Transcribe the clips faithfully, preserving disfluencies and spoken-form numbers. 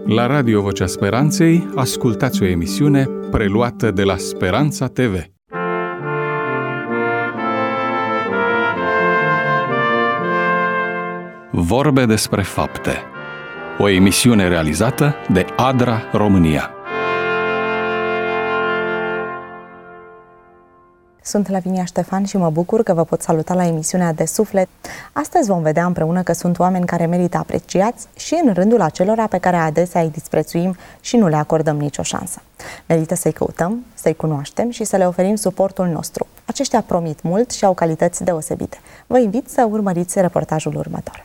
La Radio Vocea Speranței ascultați o emisiune preluată de la Speranța T V. Vorbe despre fapte. O emisiune realizată de ADRA România. Sunt Lavinia Ștefan și mă bucur că vă pot saluta la emisiunea De Suflet. Astăzi vom vedea împreună că sunt oameni care merită apreciați și în rândul acelora pe care adesea îi disprețuim și nu le acordăm nicio șansă. Merită să-i căutăm, să-i cunoaștem și să le oferim suportul nostru. Aceștia promit mult și au calități deosebite. Vă invit să urmăriți reportajul următor.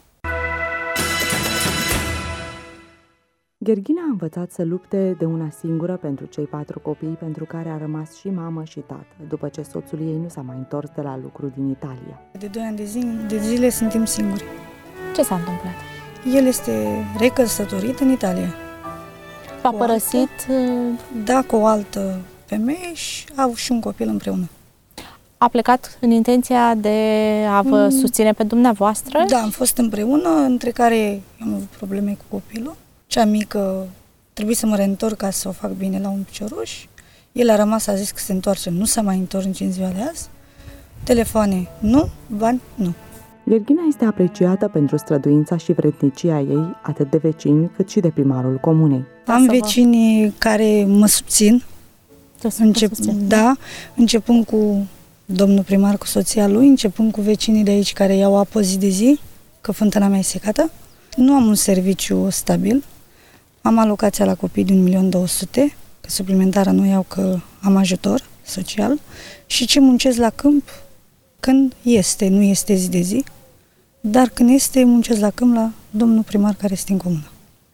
Gherghina a învățat să lupte de una singură pentru cei patru copii pentru care a rămas și mamă și tată, după ce soțul ei nu s-a mai întors de la lucru din Italia. De doi ani de, zi, de zile suntem singuri. Ce s-a întâmplat? El este recăsătorit în Italia. V-a părăsit? Da, cu o altă femeie și au și un copil împreună. A plecat în intenția de a vă mm. susține pe dumneavoastră? Da, am fost împreună, între care am avut probleme cu copilul. Cea mică trebuie să mă reîntorc ca să o fac bine la un picioruș. El a rămas, a zis că se întoarce, nu s-a mai întors nici în ziua de azi. Telefoane, nu, bani, nu. Gherghina este apreciată pentru străduința și vrednicia ei, atât de vecini cât și de primarul comunei. Am vecini vă... care mă susțin, Încep... da, începând cu domnul primar, cu soția lui, începând cu vecinii de aici care iau apă zi de zi, că fântâna mea e secată. Nu am un serviciu stabil. Am alocația la copii de un milion două sute, că suplimentară nu iau că am ajutor social, și ce muncesc la câmp când este, nu este zi de zi, dar când este, muncesc la câmp la domnul primar care este în comună.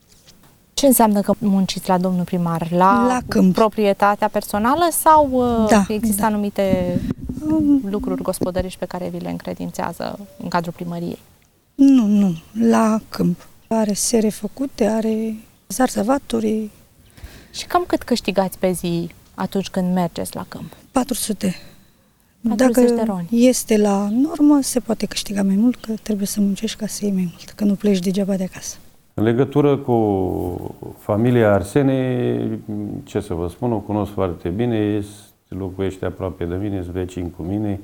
Ce înseamnă că munciți la domnul primar? La, la câmp. Proprietatea personală sau da, există da. anumite lucruri gospodăriști pe care vi le încredințează în cadrul primăriei? Nu, nu, la câmp. Are sere făcute, are zarzavaturi. Și cam cât câștigați pe zi atunci când mergeți la câmp? patru sute. patruzeci Dacă de roni. Este la normă, se poate câștiga mai mult, că trebuie să muncești ca să iei mai mult, că nu pleci degeaba de acasă. În legătură cu familia Arsene, ce să vă spun, o cunosc foarte bine, locuiește aproape de mine, este vecin cu mine.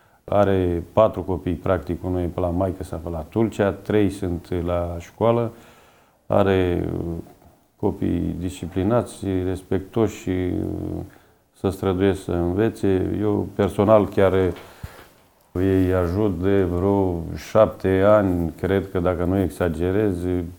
Are patru copii, practic, unul e pe la maică sa, pe la Tulcea, trei sunt la școală, are copii disciplinați, respectoși și să străduiesc să învețe. Eu personal chiar îi ajut de vreo șapte ani, cred că dacă nu exagerez,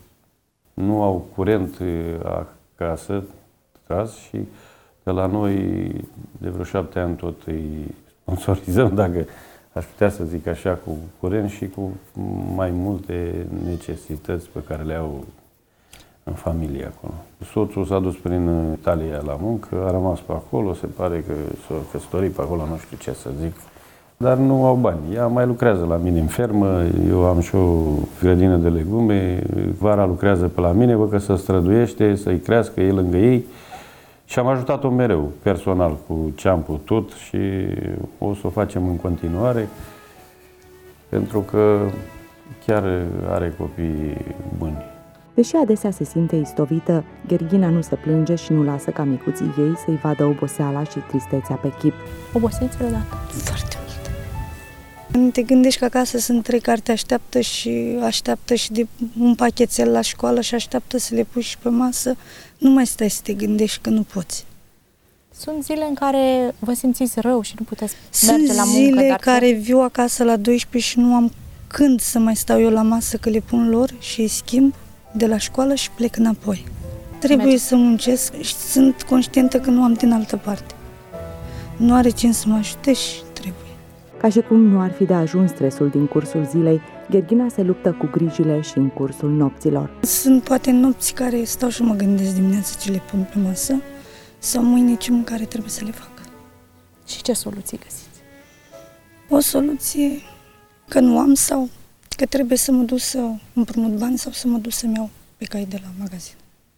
nu au curent acasă tras și de la noi de vreo șapte ani tot îi sponsorizăm, dacă aș putea să zic așa, cu curent și cu mai multe necesități pe care le au în familie acolo. Soțul s-a dus prin Italia la muncă, a rămas pe acolo, se pare că s-a căsătorit pe acolo, nu știu ce să zic, dar nu au bani. Ea mai lucrează la mine în fermă, eu am și o grădină de legume, vara lucrează pe la mine, văd că se străduiește să-i crească ei lângă ei. Și am ajutat-o mereu, personal, cu ce am putut și o să o facem în continuare, pentru că chiar are copii buni. Deși adesea se simte istovită, Gherghina nu se plânge și nu lasă ca micuții ei să-i vadă oboseala și tristețea pe chip. Obosiți vreodată? Foarte mult. Când te gândești că acasă sunt trei care te așteaptă și așteaptă și de un pachetel la școală și așteaptă să le pui și pe masă, nu mai stai să te gândești că nu poți. Sunt zile în care vă simțiți rău și nu puteți merge la muncă. Sunt zile dar care viu acasă la douăsprezece și nu am când să mai stau eu la masă, că le pun lor și îi schimb de la școală și plec înapoi. Trebuie Merge. să muncesc și sunt conștientă că nu am din altă parte. Nu are cine să mă ajute și trebuie. Ca și cum nu ar fi de ajuns stresul din cursul zilei, Gherghina se luptă cu grijile și în cursul nopților. Sunt poate nopți care stau și mă gândesc dimineața ce le pun pe masă sau mâine ce mâncare trebuie să le fac. Și ce soluții găsiți? O soluție că nu am sau că trebuie să mă duc să împrumut bani sau să mă duc să-mi iau pe cai de la magazin.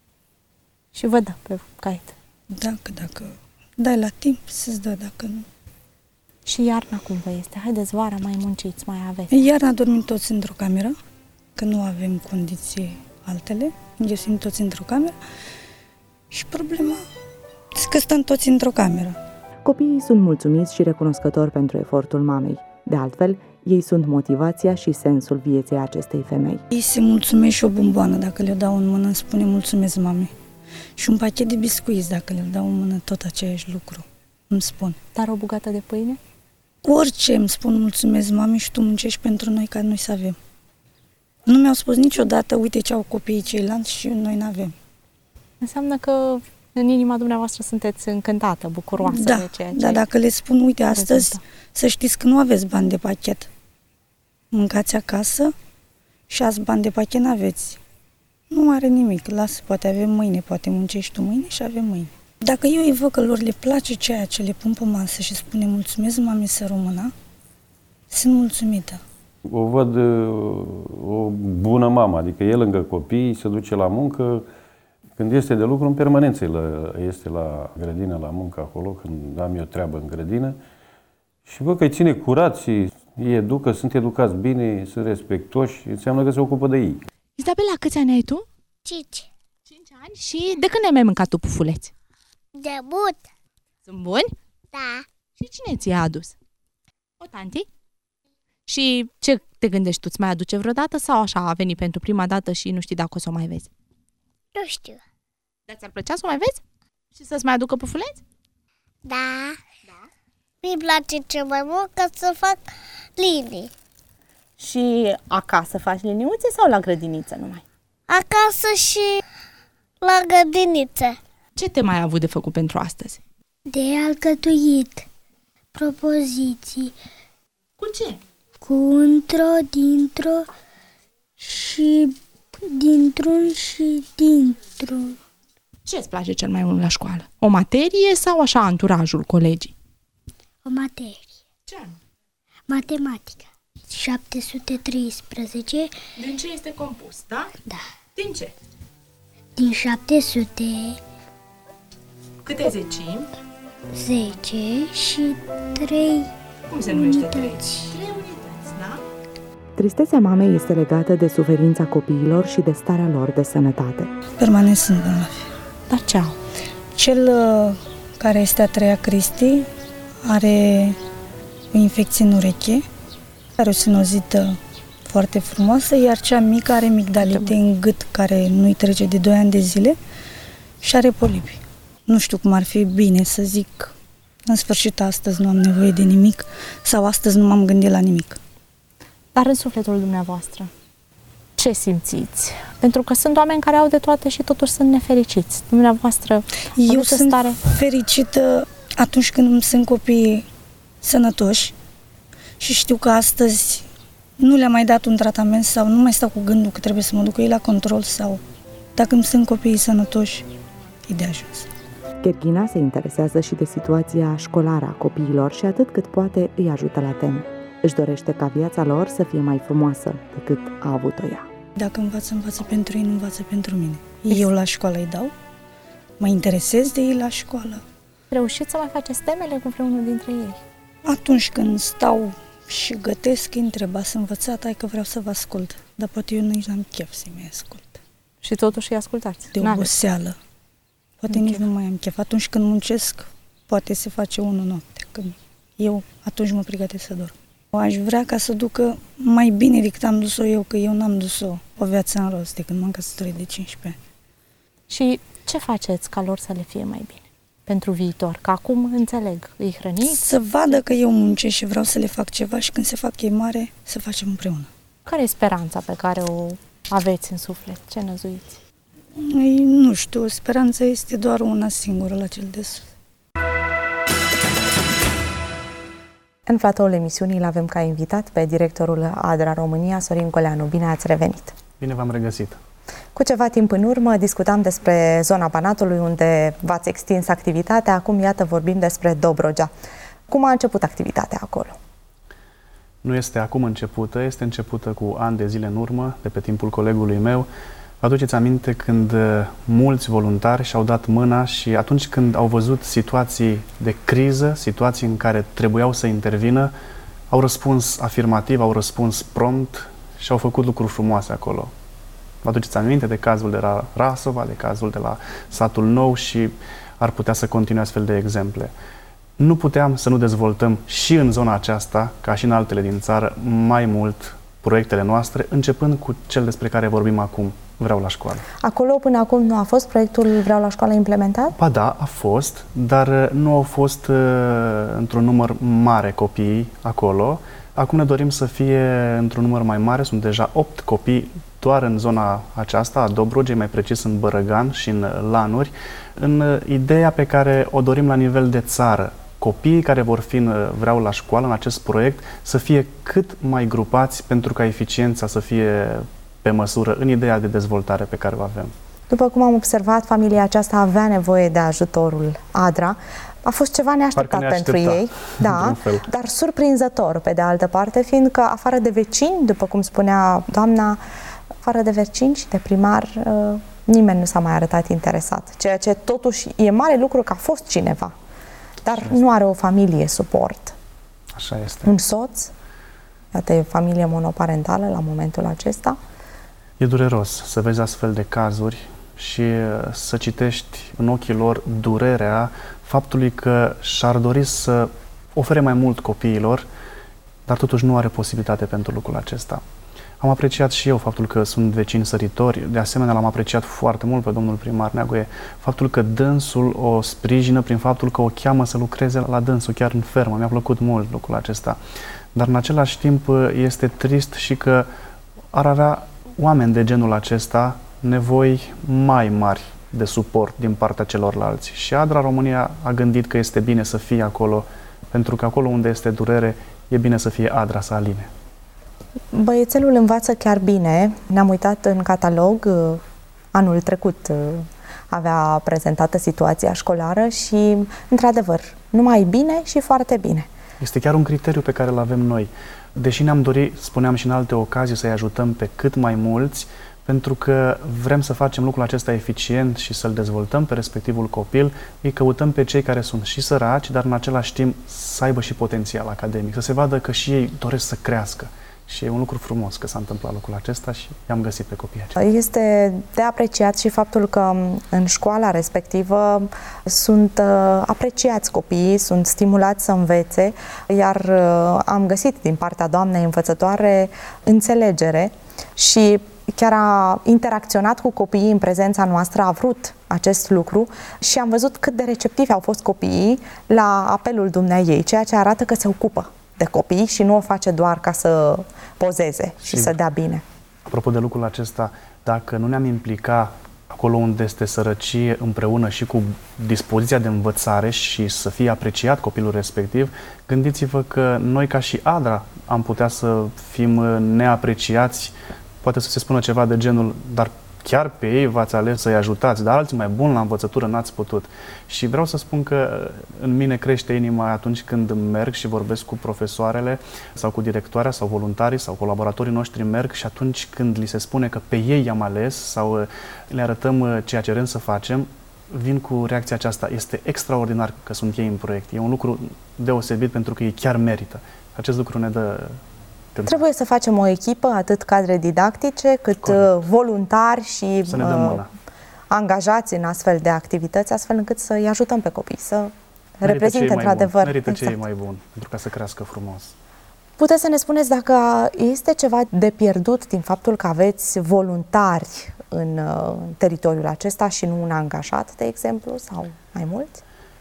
Și vă dă pe caiet? Dacă, dacă dai la timp, să-ți dă, dacă nu. Și iarna cum vă este? Haideți, vara mai munciți, mai aveți. Iarna dormim toți într-o cameră, că nu avem condiții altele, înghesuim toți într-o cameră și problema este că stăm toți într-o cameră. Copiii sunt mulțumiți și recunoscători pentru efortul mamei. De altfel, ei sunt motivația și sensul vieții acestei femei. Ei se mulțumesc și o bomboană dacă le dau în mână, îmi spune mulțumesc mamei. Și un pachet de biscuiți dacă le dau în mână, tot aceeași lucru, îmi spun. Dar o bucată de pâine? Orice îmi spun mulțumesc mami și tu muncești pentru noi ca noi să avem. Nu mi-au spus niciodată, uite ce au copiii ceilalți și noi n-avem. Înseamnă că în inima dumneavoastră sunteți încântată, bucuroasă da, de ceea ce... Da, dacă le spun, uite, astăzi rezultă. Să știți că nu aveți bani de pachet. Mâncați acasă și azi bani de pachet n-aveți. Nu are nimic, lasă, poate avem mâine, poate muncești tu mâine și avem mâine. Dacă eu îi văd că lor le place ceea ce le pun pe masă și spune mulțumesc mami să rămână, sunt mulțumită. O văd o bună mamă, adică e lângă copii, se duce la muncă, când este de lucru, în permanență este la grădină, la muncă acolo, când am eu treabă în grădină și văd că îi ține curați, îi educă, sunt educați bine, sunt respectoși, înseamnă că se ocupă de ei. Izabela, câți ani ai tu? Cinci. Cinci ani? Și de când ai mai mâncat tu pufuleți? De mult. Sunt buni? Da. Și cine ți-a adus? O tanti? Și ce te gândești tu? Îți mai aduce vreodată sau așa a venit pentru prima dată și nu știi dacă o să o mai vezi? Nu știu. Dar ți-ar plăcea să o mai vezi? Și să-ți mai aducă pufuleți? Da. Da. Mi-mi place cel mai mult ca să fac linii. Și acasă faci liniuțe sau la grădiniță numai? Acasă și la grădiniță. Ce te mai ai avut de făcut pentru astăzi? De alcătuit. Propoziții. Cu ce? Cu într-o, dintr-o și dintr-un și dintr-un. Ce îți place cel mai mult la școală? O materie sau așa anturajul, colegii? O materie. Ce? Matematică. șapte sute treisprezece. Din ce este compus, da? Da. Din ce? Din șapte sute Câte zecimi? zece și trei. Cum se numește unități. trei? trei unități, da? Tristețea mamei este legată de suferința copiilor și de starea lor de sănătate. Permanent sunt bolnavi. Dar ce au? Cel uh, care este a treia Cristi are o infecție în ureche, are o sinuzită foarte frumoasă, iar cea mică are migdalite în gât care nu-i trece de doi ani de zile și are polipi. Nu știu cum ar fi bine să zic, în sfârșit astăzi nu am nevoie de nimic sau astăzi nu m-am gândit la nimic. Dar în sufletul dumneavoastră, ce simțiți? Pentru că sunt oameni care au de toate și totuși sunt nefericiți. Dumneavoastră Eu sunt stare... fericită atunci când sunt copii sănătoși și știu că astăzi nu le-am mai dat un tratament sau nu mai stau cu gândul că trebuie să mă duc ei la control sau dacă îmi sunt copiii sănătoși, e de ajuns. Gherghina se interesează și de situația școlară a copiilor și atât cât poate îi ajută la teme. Își dorește ca viața lor să fie mai frumoasă decât a avut-o ea. Dacă învață, învață pentru ei, nu învață pentru mine. Eu la școală îi dau, mă interesez de ei la școală. Reușiți să mai faceți temele cu vreunul dintre ei? Atunci când stau și gătesc, îi întreba, să învățat, hai că vreau să vă ascult. Dar poate eu nici n-am chef să-i mai ascult. Și totuși îi ascultați? De oboseală. Poate nici nu mai am chef. Atunci când muncesc, poate se face unul noapte. Când eu atunci mă pregătesc să dorm. Aș vrea ca să ducă mai bine decât am dus-o eu, că eu n-am dus-o o viață în rost de când m-am căsătorit de cincisprezece ani. Și ce faceți ca lor să le fie mai bine pentru viitor? Că acum înțeleg, îi hrăniți? Să vadă că eu muncesc și vreau să le fac ceva și când se fac ei mare, să facem împreună. Care e speranța pe care o aveți în suflet? Ce năzuiți? Ei, nu știu, speranța este doar una singură la cel de sus. În platoul emisiunii îl avem ca invitat pe directorul ADRA România, Sorin Coleanu. Bine ați revenit! Bine v-am regăsit! Cu ceva timp în urmă discutam despre zona Banatului, unde v-ați extins activitatea. Acum, iată, vorbim despre Dobrogea. Cum a început activitatea acolo? Nu este acum începută, este începută cu ani de zile în urmă, de pe timpul colegului meu. Vă aduceți aminte când mulți voluntari și-au dat mâna și atunci când au văzut situații de criză, situații în care trebuiau să intervină, au răspuns afirmativ, au răspuns prompt și au făcut lucruri frumoase acolo. Vă aduceți aminte de cazul de la Rasova, de cazul de la Satul Nou și ar putea să continue astfel de exemple. Nu puteam să nu dezvoltăm și în zona aceasta, ca și în altele din țară, mai mult proiectele noastre, începând cu cel despre care vorbim acum, Vreau la școală. Acolo până acum nu a fost proiectul Vreau la școală implementat? Ba da, a fost, dar nu au fost uh, într-un număr mare copiii acolo. Acum ne dorim să fie într-un număr mai mare, sunt deja opt copii doar în zona aceasta, a Dobrogei, mai precis în Bărăgan și în Lanuri, în ideea pe care o dorim la nivel de țară. Copiii care vor fi în Vreau la școală, în acest proiect, să fie cât mai grupați pentru ca eficiența să fie pe măsură în ideea de dezvoltare pe care o avem. După cum am observat, familia aceasta avea nevoie de ajutorul ADRA. A fost ceva neașteptat ne pentru ei, da, dar surprinzător pe de altă parte, fiindcă afară de vecini, după cum spunea doamna, afară de vecini și de primar, nimeni nu s-a mai arătat interesat. Ceea ce totuși e mare lucru că a fost cineva, dar nu are o familie suport. Așa este. Un soț, iată, e familie monoparentală la momentul acesta. E dureros să vezi astfel de cazuri și să citești în ochii lor durerea faptului că și-ar dori să ofere mai mult copiilor, dar totuși nu are posibilitate pentru lucrul acesta. Am apreciat și eu faptul că sunt vecini săritori, de asemenea l-am apreciat foarte mult pe domnul primar Neagoe, faptul că dânsul o sprijină prin faptul că o cheamă să lucreze la dânsul, chiar în fermă. Mi-a plăcut mult lucrul acesta. Dar în același timp este trist și că ar avea oameni de genul acesta nevoi mai mari de suport din partea celorlalți. Și ADRA România a gândit că este bine să fie acolo, pentru că acolo unde este durere, e bine să fie ADRA să aline. Băiețelul învață chiar bine. Ne-am uitat în catalog, anul trecut avea prezentată situația școlară și, într-adevăr, numai bine și foarte bine. Este chiar un criteriu pe care îl avem noi. Deși ne-am dorit, spuneam și în alte ocazii, să-i ajutăm pe cât mai mulți, pentru că vrem să facem lucrul acesta eficient și să-l dezvoltăm pe respectivul copil, îi căutăm pe cei care sunt și săraci, dar în același timp să aibă și potențial academic, să se vadă că și ei doresc să crească. Și e un lucru frumos că s-a întâmplat lucrul acesta și i-am găsit pe copiii aceștia. Este de apreciat și faptul că în școala respectivă sunt apreciați copiii, sunt stimulați să învețe, iar am găsit din partea doamnei învățătoare înțelegere și chiar a interacționat cu copiii în prezența noastră, a vrut acest lucru și am văzut cât de receptivi au fost copiii la apelul dumneaei, ceea ce arată că se ocupă de copii și nu o face doar ca să pozeze și, și să dea bine. Apropo de lucrul acesta, dacă nu ne-am implicat acolo unde este sărăcie împreună și cu dispoziția de învățare și să fie apreciat copilul respectiv, gândiți-vă că noi ca și ADRA am putea să fim neapreciați, poate să se spună ceva de genul, dar chiar pe ei v-ați ales să-i ajutați, dar alții mai buni la învățătură n-ați putut. Și vreau să spun că în mine crește inima atunci când merg și vorbesc cu profesoarele sau cu directoarea sau voluntarii sau colaboratorii noștri merg și atunci când li se spune că pe ei i-am ales sau le arătăm ceea ce vrem să facem, vin cu reacția aceasta. Este extraordinar că sunt ei în proiect. E un lucru deosebit pentru că ei chiar merită. Acest lucru ne dă... Trebuie să facem o echipă, atât cadre didactice, cât Corect. voluntari și să ne dăm mâna. angajați în astfel de activități, astfel încât să-i ajutăm pe copii, să merită reprezinte într-adevăr. Merită exact. Cei mai buni, pentru ca să crească frumos. Puteți să ne spuneți dacă este ceva de pierdut din faptul că aveți voluntari în teritoriul acesta și nu un angajat, de exemplu, sau mai mulți?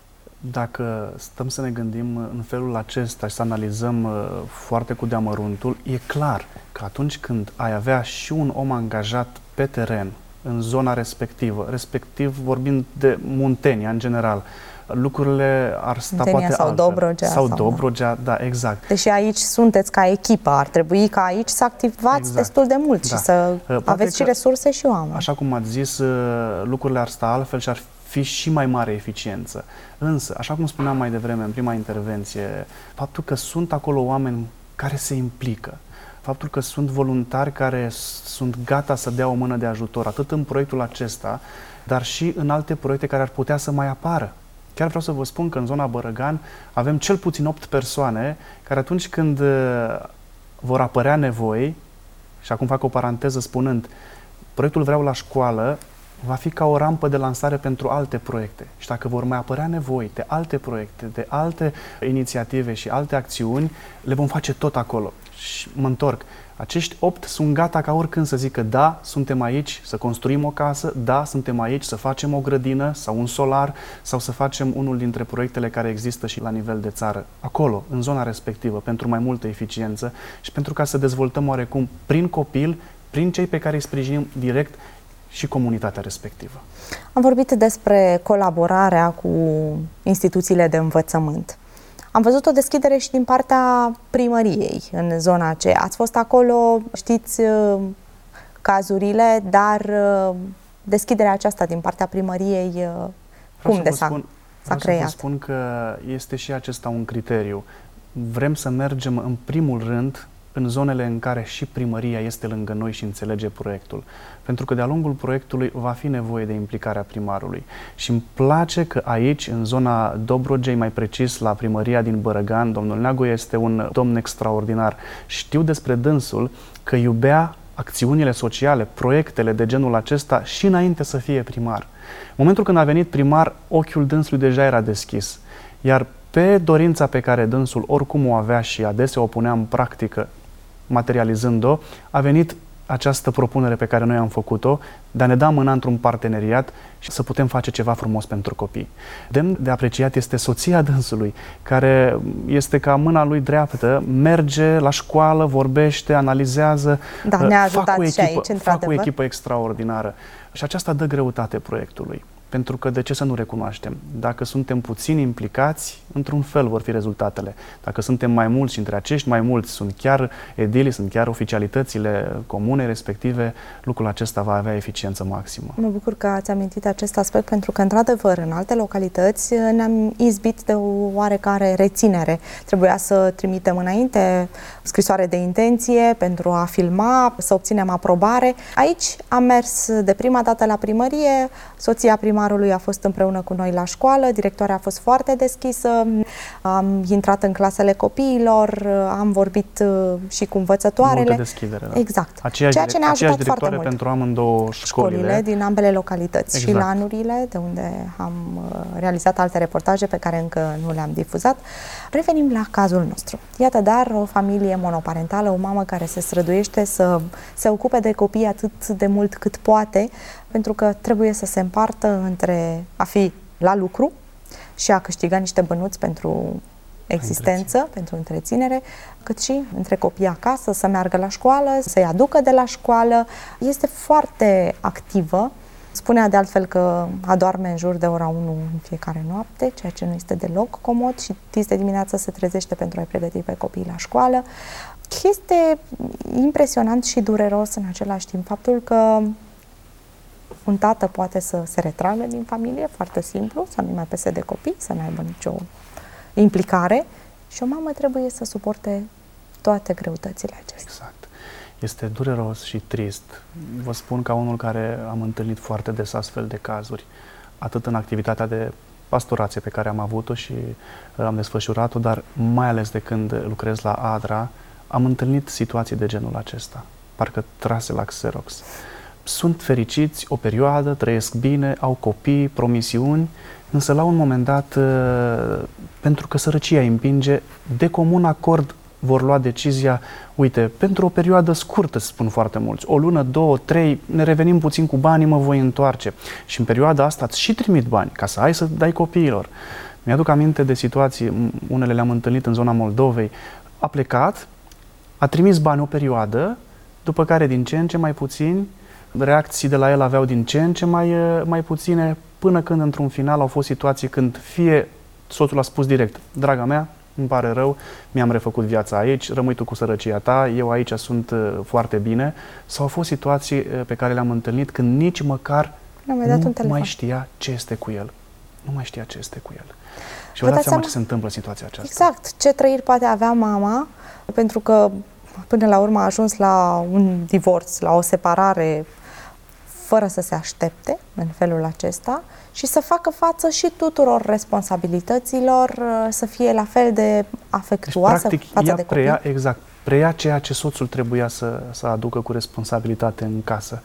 Dacă stăm să ne gândim în felul acesta și să analizăm foarte cu deamăruntul, e clar că atunci când ai avea și un om angajat pe teren, în zona respectivă, respectiv vorbind de Muntenia în general, lucrurile ar sta Muntenia poate sau altfel. Dobrogea. Sau, sau Dobrogea, da, exact. Deși aici sunteți ca echipă, ar trebui ca aici să activați exact. destul de mult da. și să poate aveți și resurse și oameni. Așa cum ați zis, lucrurile ar sta altfel și ar fi și mai mare eficiență. Însă, așa cum spuneam mai devreme în prima intervenție, faptul că sunt acolo oameni care se implică, faptul că sunt voluntari care sunt gata să dea o mână de ajutor, atât în proiectul acesta, dar și în alte proiecte care ar putea să mai apară. Chiar vreau să vă spun că în zona Bărăgan avem cel puțin opt persoane care atunci când vor apărea nevoi, și acum fac o paranteză spunând, Proiectul Vreau la școală va fi ca o rampă de lansare pentru alte proiecte. Și dacă vor mai apărea nevoi de alte proiecte, de alte inițiative și alte acțiuni, le vom face tot acolo. Și mă întorc. Acești opt sunt gata ca oricând să zică da, suntem aici să construim o casă, da, suntem aici să facem o grădină sau un solar sau să facem unul dintre proiectele care există și la nivel de țară, acolo, în zona respectivă, pentru mai multă eficiență și pentru ca să dezvoltăm oarecum prin copil, prin cei pe care îi sprijinim direct și comunitatea respectivă. Am vorbit despre colaborarea cu instituțiile de învățământ. Am văzut o deschidere și din partea primăriei în zona aceea. Ați fost acolo, știți cazurile, dar deschiderea aceasta din partea primăriei, cum de s-a creat? Vreau să vă spun că este și acesta un criteriu. Vrem să mergem în primul rând în zonele în care și primăria este lângă noi și înțelege proiectul. Pentru că de-a lungul proiectului va fi nevoie de implicarea primarului. Și îmi place că aici, în zona Dobrogei, mai precis la primăria din Bărăgan, domnul Neagu este un domn extraordinar. Știu despre dânsul că iubea acțiunile sociale, proiectele de genul acesta și înainte să fie primar. În momentul când a venit primar, ochiul dânsului deja era deschis. Iar pe dorința pe care dânsul oricum o avea și adesea o punea în practică, materializând-o, a venit această propunere pe care noi am făcut-o de a ne da mâna într-un parteneriat și să putem face ceva frumos pentru copii. Demn de apreciat este soția dânsului, care este ca mâna lui dreaptă, merge la școală, vorbește, analizează, da, ne-a ajutat fac o echipă, și aici, fac o echipă extraordinară. Și aceasta dă greutate proiectului. Pentru că de ce să nu recunoaștem? Dacă suntem puțini implicați, într-un fel vor fi rezultatele. Dacă suntem mai mulți și între acești mai mulți sunt chiar edilii, sunt chiar oficialitățile comune respective, lucrul acesta va avea eficiență maximă. Mă bucur că ați amintit acest aspect, pentru că, într-adevăr, în alte localități ne-am izbit de o oarecare reținere. Trebuia să trimitem înainte scrisoare de intenție pentru a filma, să obținem aprobare. Aici am mers de prima dată la primărie, soția primarului a fost împreună cu noi la școală, directoarea a fost foarte deschisă, am intrat în clasele copiilor, am vorbit și cu învățătoarele. Multă deschidere, da. Exact. Aceeași, Ceea ce ne-a ajutat directoare foarte mult. pentru amândouă școlile. școlile din ambele localități, exact. Și lanurile, de unde am realizat alte reportaje pe care încă nu le-am difuzat. Revenim la cazul nostru. Iată, dar, o familie monoparentală, o mamă care se străduiește să se ocupe de copii atât de mult cât poate, pentru că trebuie să se împartă între a fi la lucru și a câștiga niște bănuți pentru existență, pentru întreținere, cât și între copii acasă, să meargă la școală, să-i aducă de la școală. Este foarte activă. Spunea de altfel că adorme în jur de ora unu în fiecare noapte, ceea ce nu este deloc comod, și dis de dimineață se trezește pentru a-i pregăti pe copii la școală. Este impresionant și dureros în același timp faptul că un tată poate să se retragă din familie, foarte simplu, să nu mai pese de copii, să nu aibă nicio implicare, și o mamă trebuie să suporte toate greutățile acestea. Exact. Este dureros și trist. Vă spun ca unul care am întâlnit foarte des astfel de cazuri, atât în activitatea de pastorație pe care am avut-o și am desfășurat-o, dar mai ales de când lucrez la ADRA, am întâlnit situații de genul acesta, parcă trase la Xerox. Sunt fericiți o perioadă, trăiesc bine, au copii, promisiuni, însă la un moment dat, pentru că sărăcia îi împinge, de comun acord vor lua decizia, uite, pentru o perioadă scurtă, spun foarte mulți, o lună, două, trei, ne revenim puțin cu banii, mă voi întoarce. Și în perioada asta îți și trimit bani, ca să ai să dai copiilor. Mi-aduc aminte de situații, unele le-am întâlnit în zona Moldovei, a plecat, a trimis bani o perioadă, după care din ce în ce mai puțini, reacții de la el aveau din ce în ce mai, mai puține, până când într-un final au fost situații când fie soțul a spus direct, draga mea, îmi pare rău, mi-am refăcut viața aici, rămâi tu cu sărăcia ta, eu aici sunt foarte bine, sau au fost situații pe care le-am întâlnit când nici măcar mai dat nu un mai știa ce este cu el. Nu mai știa ce este cu el. Și vă vă dați seama seama ce se întâmplă în situația aceasta. Exact, ce trăiri poate avea mama, pentru că până la urmă a ajuns la un divorț, la o separare, fără să se aștepte în felul acesta, și să facă față și tuturor responsabilităților, să fie la fel de afectuoasă, deci, practic, față ea de copii. Preia, exact, preia ceea ce soțul trebuia să, să aducă cu responsabilitate în casă.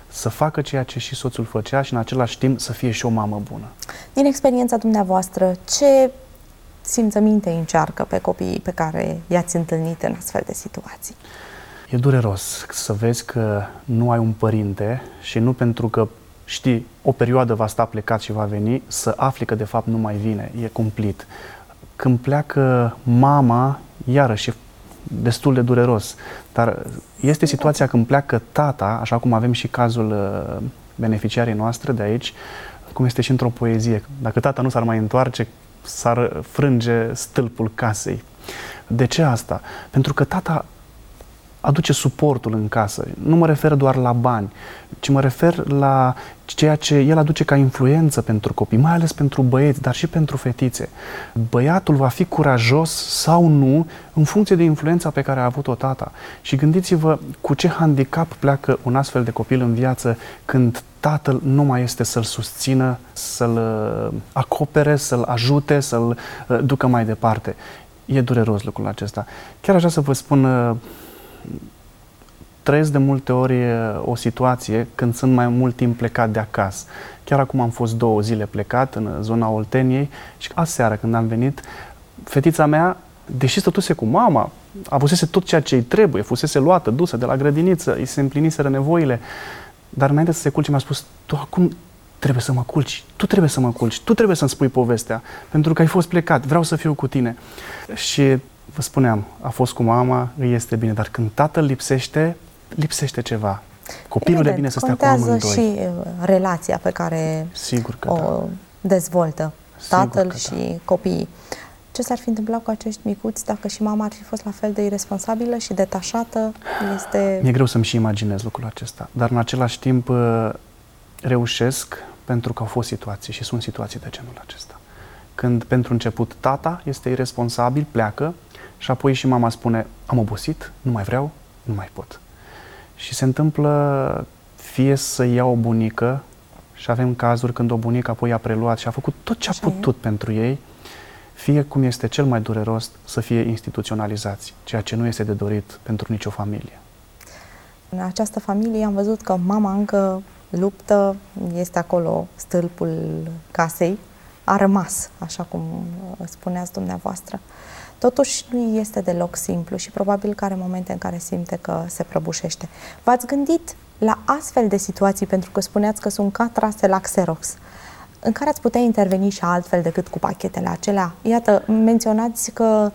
să facă ceea ce și soțul făcea și în același timp să fie și o mamă bună. Din experiența dumneavoastră, ce simțăminte încearcă pe copiii pe care i-ați întâlnit în astfel de situații? E dureros să vezi că nu ai un părinte și nu pentru că știi, o perioadă va sta plecat și va veni, să afli că de fapt nu mai vine, e cumplit. Când pleacă mama, iarăși e destul de dureros, dar este situația când pleacă tata, așa cum avem și cazul beneficiarii noastre de aici, cum este și într-o poezie. Dacă tata nu s-ar mai întoarce, s-ar frânge stâlpul casei. De ce asta? Pentru că tata aduce suportul în casă. Nu mă refer doar la bani, ci mă refer la ceea ce el aduce ca influență pentru copii, mai ales pentru băieți, dar și pentru fetițe. Băiatul va fi curajos sau nu în funcție de influența pe care a avut-o tata. Și gândiți-vă cu ce handicap pleacă un astfel de copil în viață când tatăl nu mai este să-l susțină, să-l acopere, să-l ajute, să-l ducă mai departe. E dureros lucrul acesta. Chiar așa să vă spun, trăiesc de multe ori o situație când sunt mai mult timp plecat de acasă. Chiar acum am fost două zile plecat în zona Olteniei și aseară când am venit, fetița mea, deși stătuse cu mama, avusese tot ceea ce îi trebuie, fusese luată, dusă de la grădiniță, îi se împliniseră nevoile, dar înainte să se culce mi-a spus: tu acum trebuie să mă culci, tu trebuie să mă culci, tu trebuie să-mi spui povestea, pentru că ai fost plecat, vreau să fiu cu tine. Și vă spuneam, a fost cu mama, îi este bine, dar când tatăl lipsește, lipsește ceva. Copilul Evident, e bine să stea cu amândoi. contează și relația pe care Sigur că o da. dezvoltă tatăl Sigur că și da. copiii. Ce s-ar fi întâmplat cu acești micuți dacă și mama ar fi fost la fel de irresponsabilă și detașată? Este... Mi-e greu să-mi și imaginez lucrul acesta, dar în același timp reușesc pentru că au fost situații și sunt situații de genul acesta. Când pentru început tata este irresponsabil, pleacă și apoi și mama spune: am obosit, nu mai vreau, nu mai pot. Și se întâmplă fie să ia o bunică, și avem cazuri când o bunică apoi a preluat și a făcut tot ce a Așa putut e. pentru ei, fie, cum este cel mai dureros, să fie instituționalizați, ceea ce nu este de dorit pentru nicio familie. În această familie am văzut că mama încă luptă, este acolo stâlpul casei, a rămas, așa cum spuneați dumneavoastră. Totuși nu este deloc simplu și probabil că are momente în care simte că se prăbușește. V-ați gândit la astfel de situații, pentru că spuneați că sunt ca trase la Xerox, în care ați putea interveni și altfel decât cu pachetele acelea? Iată, menționați că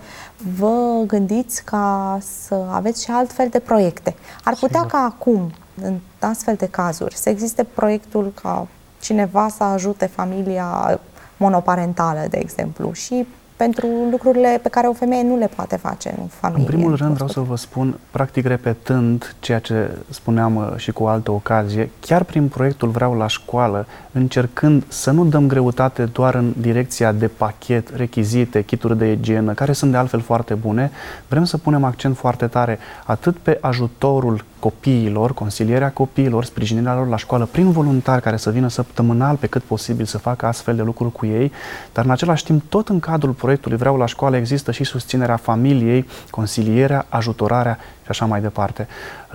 vă gândiți ca să aveți și altfel de proiecte. Ar putea Sigur. ca acum, în astfel de cazuri, să existe proiectul ca cineva să ajute familia monoparentală, de exemplu, și pentru lucrurile pe care o femeie nu le poate face în familie. În primul rând vreau să vă spun, practic repetând ceea ce spuneam și cu altă ocazie, chiar prin proiectul Vreau la școală, încercând să nu dăm greutate doar în direcția de pachet, rechizite, kituri de igienă, care sunt de altfel foarte bune, vrem să punem accent foarte tare atât pe ajutorul copiilor, consilierea copiilor, sprijinirea lor la școală prin voluntari care să vină săptămânal pe cât posibil să facă astfel de lucruri cu ei, dar în același timp tot în cadrul proiectului Vreau la școală există și susținerea familiei, consilierea, ajutorarea și așa mai departe.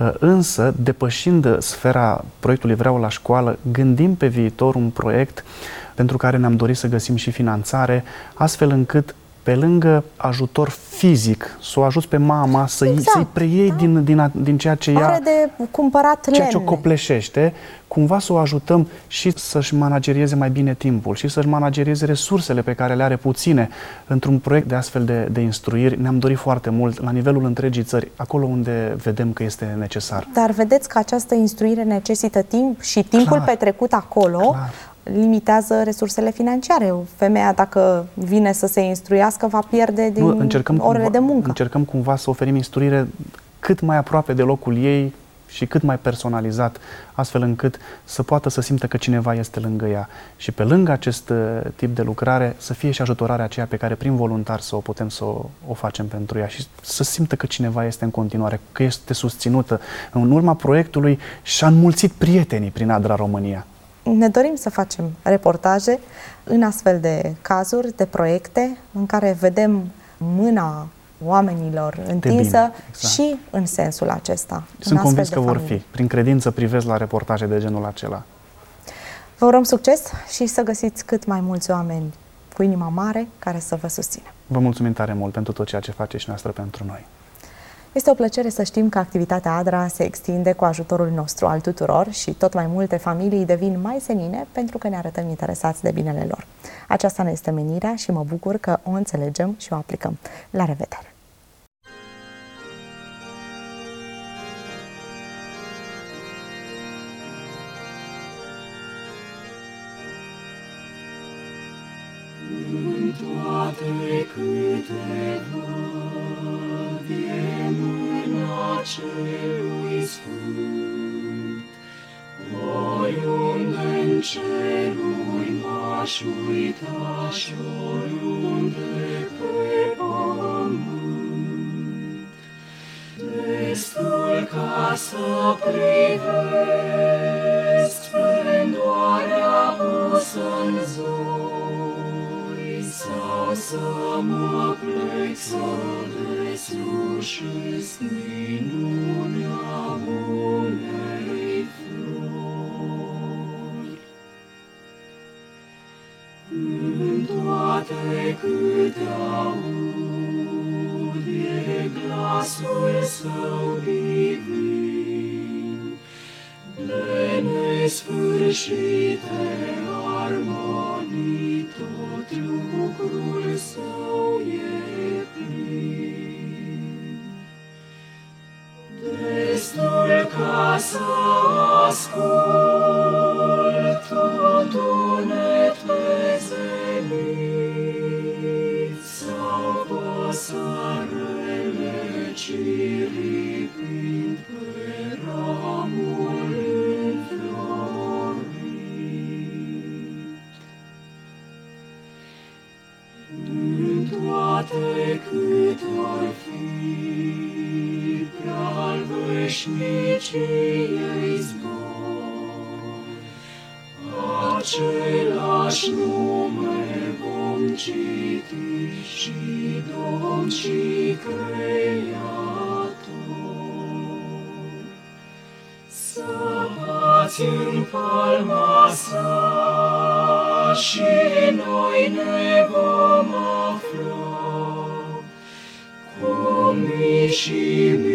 Însă, depășind sfera proiectului Vreau la școală, gândim pe viitor un proiect pentru care ne-am dorit să găsim și finanțare, astfel încât pe lângă ajutor fizic, să o ajuți pe mama să exact, să-i preiei da. din, din, din ceea ce ea, Are de cumpărat ceea lemne. ce o copleșește, cumva să o ajutăm și să-și managerieze mai bine timpul și să-și managerieze resursele pe care le are puține. Într-un proiect de astfel de, de instruiri ne-am dorit foarte mult la nivelul întregii țări, acolo unde vedem că este necesar. Dar vedeți că această instruire necesită timp și timpul Clar. petrecut acolo Clar. limitează resursele financiare. Femeia, dacă vine să se instruiască, va pierde din nu, încercăm orele cumva, de muncă. Încercăm cumva să oferim instruire cât mai aproape de locul ei și cât mai personalizat, astfel încât să poată să simtă că cineva este lângă ea. Și pe lângă acest tip de lucrare să fie și ajutorarea aceea pe care prin voluntar să o putem să o, o facem pentru ea și să simtă că cineva este în continuare, că este susținută. În urma proiectului și-a înmulțit prietenii prin ADRA România. Ne dorim să facem reportaje în astfel de cazuri, de proiecte, în care vedem mâna oamenilor întinsă bine, exact. și în sensul acesta. Sunt convins că vor fi. Prin credință privesc la reportaje de genul acela. Vă urăm succes și să găsiți cât mai mulți oameni cu inima mare care să vă susțină. Vă mulțumim tare mult pentru tot ceea ce faceți și noastră pentru noi. Este o plăcere să știm că activitatea ADRA se extinde cu ajutorul nostru al tuturor și tot mai multe familii devin mai senine pentru că ne arătăm interesați de binele lor. Aceasta ne este menirea și mă bucur că o înțelegem și o aplicăm. La revedere! Toate câte văd e mâna celui sfânt, oriunde-n ceruri m-aș uita și oriunde pe pământ. Destul ca să privesc splendoarea pusă-n zori, sau să mă plec să deslușesc minunea unei flori. În toate câte aud e glasul său divin, de nesfârșite armonii tot lucrul său e plin. Destul ca să ascult un tunet pe zenit sau păsărele ciripind pe ramul înflorit. În toate cât or fi prea-l veșniciei zbor, același nume vom citi și Domn și Creator. Săpați în palma sa și noi ne vom afla, cu mii și